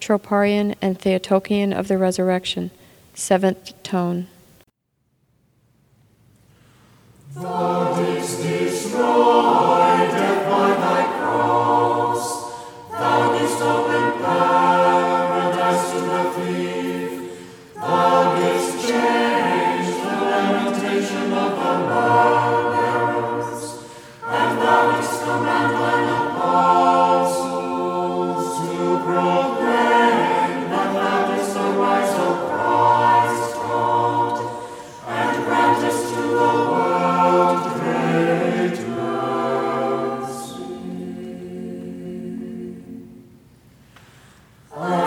Troparion and Theotokion of the Resurrection, seventh tone. Thou didst destroy death by thy cross. Thou didst open paradise to the thief. Thou didst change the lamentation of the murderers. And thou didst command thine apostles to proclaim that thou didst arise, O Christ God, and grantest to the world great mercy.